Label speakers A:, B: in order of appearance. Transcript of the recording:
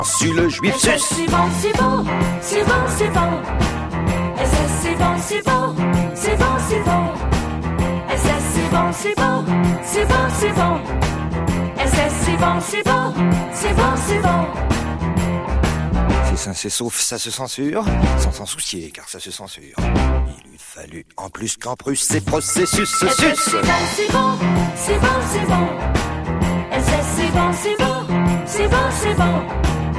A: Su le juif sus.
B: C'est bon, c'est bon, c'est bon, c'est bon. SS c'est bon, c'est bon, c'est bon, c'est bon. SS c'est bon, c'est bon, c'est bon, c'est bon. SS c'est bon, c'est bon, c'est bon, c'est bon.
A: C'est sain, c'est sauf, ça se censure, sans s'en soucier, car ça se censure. Il eût fallu, en plus qu'en Prusse, ces processus se
B: SS
A: sucent.
B: c'est bon, c'est bon, c'est bon. SS c'est bon, c'est bon, c'est bon, c'est bon.